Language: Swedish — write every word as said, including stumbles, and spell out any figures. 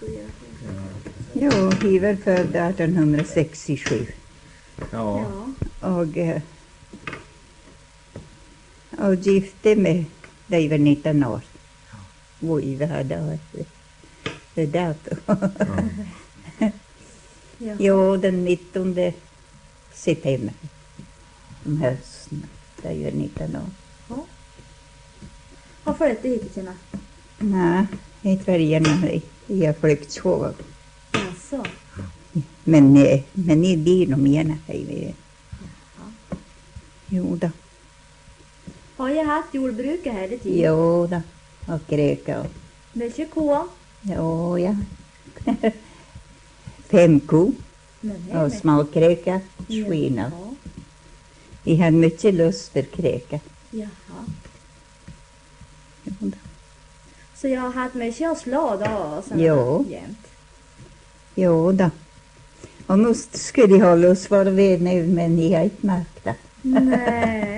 Jo, vi var födda arton sextiosju. Ja. Och, eh, och gifte med dig var nitton år. Oj, vad hade det datum. Ja. Jo, den nittonde september. Om hösten. Det var nitton år. Ja. Har flyttat hit till sina? Nej, inte var gärna jag har flykt så. Alltså. Men, eh, men ni blir nog gärna hej. Jo då. Har jag haft jordbruk hela tiden? Jo då. Och gröka och Mycket kor? jo, ja. Fem ko Men och små kräka, svina. Ja. Vi hade mycket lust för kräka. Jaha. Jo då. Så jag har haft mycket att slå då? Och såna Jo. jämt. Jo då. Och nu skulle jag hålla oss vara vänner, men ni har inte märkt det. Nej.